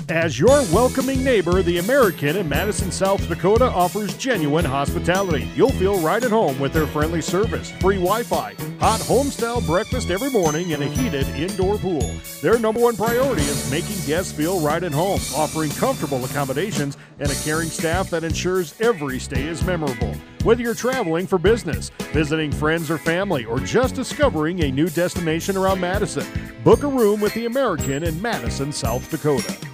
As your welcoming neighbor, the American in Madison, South Dakota offers genuine hospitality. You'll feel right at home with their friendly service, free Wi-Fi, hot home-style breakfast every morning, and a heated indoor pool. Their number one priority is making guests feel right at home, offering comfortable accommodations and a caring staff that ensures every stay is memorable. Whether you're traveling for business, visiting friends or family, or just discovering a new destination around Madison, book a room with the American in Madison, South Dakota.